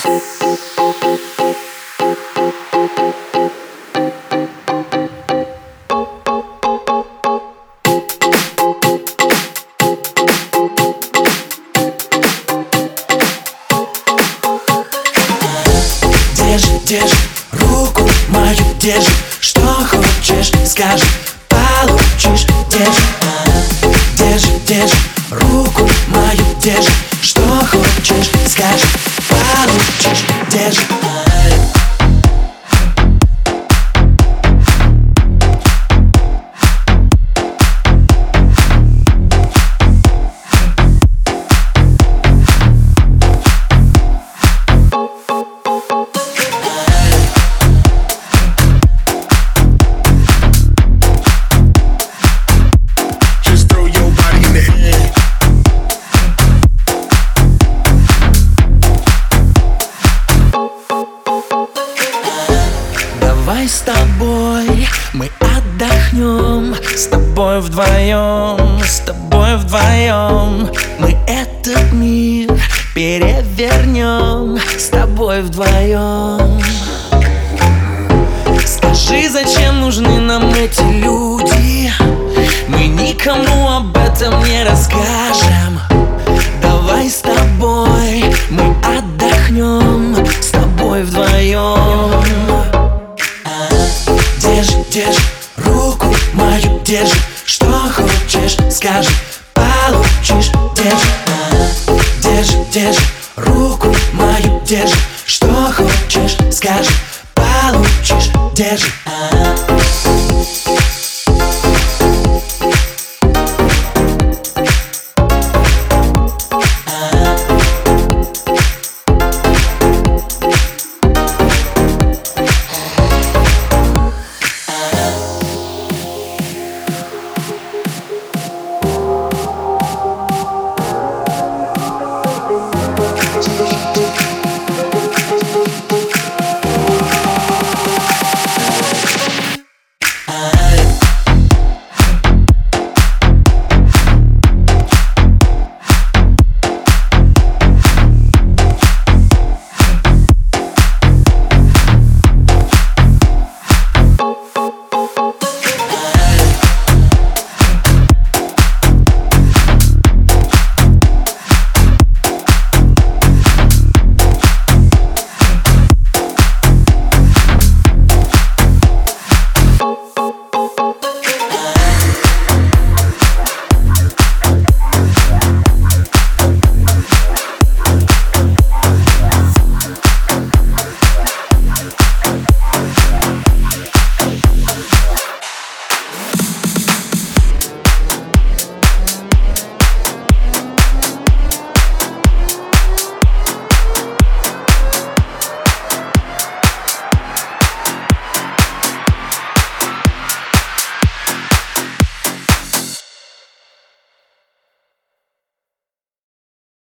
Держи руку мою, держи, что хочешь, скажи, получишь. Держи руку мою, держи, что хочешь, скажи, получишь. Держи. Давай с тобой мы отдохнем, с тобой вдвоем, мы этот мир перевернем, с тобой вдвоем. Скажи, зачем нужны нам эти люди? Мы никому об этом не расскажем. Давай с тобой мы отдохнем, с тобой вдвоем. Держи руку мою, держи, что хочешь, скажи, получишь. Держи руку мою, держи, что хочешь, скажи, получишь. Держи.